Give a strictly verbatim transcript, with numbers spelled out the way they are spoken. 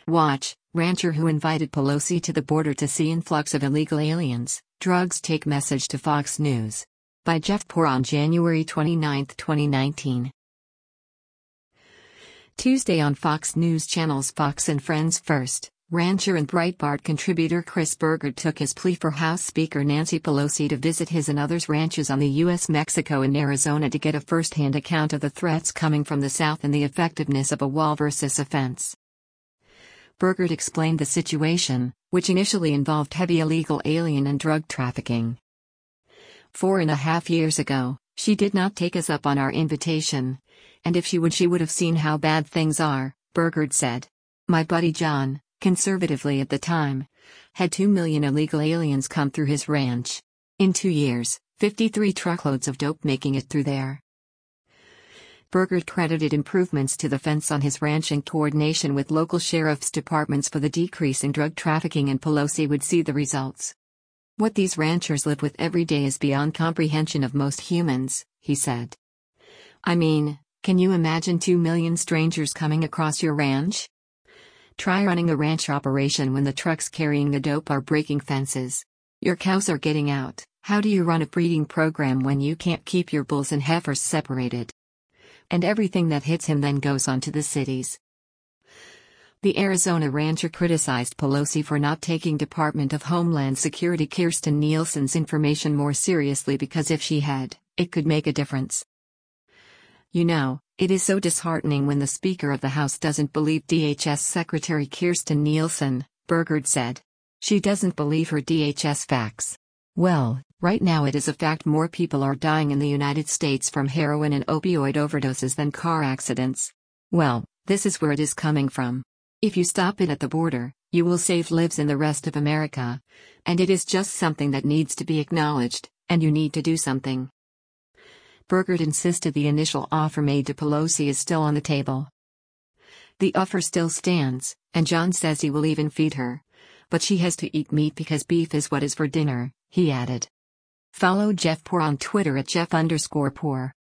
Watch, rancher who invited Pelosi to the border to see influx of illegal aliens, drugs take message to Fox News. By Jeff Poor on January twenty-ninth, twenty nineteen. Tuesday on Fox News Channel's Fox and Friends First, rancher and Breitbart contributor Chris Burgard took his plea for House Speaker Nancy Pelosi to visit his and others' ranches on the U S Mexico and Arizona to get a first-hand account of the threats coming from the South and the effectiveness of a wall versus a fence. Burgard explained the situation, which initially involved heavy illegal alien and drug trafficking. Four and a half years ago, she did not take us up on our invitation. And if she would, she would have seen how bad things are, Burgard said. My buddy John, conservatively at the time, had two million illegal aliens come through his ranch. In two years, fifty-three truckloads of dope making it through there. Burgard credited improvements to the fence on his ranch in coordination with local sheriff's departments for the decrease in drug trafficking, and Pelosi would see the results. What these ranchers live with every day is beyond comprehension of most humans, he said. I mean, can you imagine two million strangers coming across your ranch? Try running a ranch operation when the trucks carrying the dope are breaking fences. Your cows are getting out. How do you run a breeding program when you can't keep your bulls and heifers separated? And everything that hits him then goes on to the cities. The Arizona rancher criticized Pelosi for not taking Department of Homeland Security Kirstjen Nielsen's information more seriously, because if she had, it could make a difference. You know, it is so disheartening when the Speaker of the House doesn't believe D H S Secretary Kirstjen Nielsen, Burgard said. She doesn't believe her D H S facts. Well, right now it is a fact more people are dying in the United States from heroin and opioid overdoses than car accidents. Well, this is where it is coming from. If you stop it at the border, you will save lives in the rest of America. And it is just something that needs to be acknowledged, and you need to do something. Burgard insisted the initial offer made to Pelosi is still on the table. The offer still stands, and John says he will even feed her. But she has to eat meat because beef is what is for dinner, he added. Follow Jeff Poor on Twitter at Jeff underscore Poor.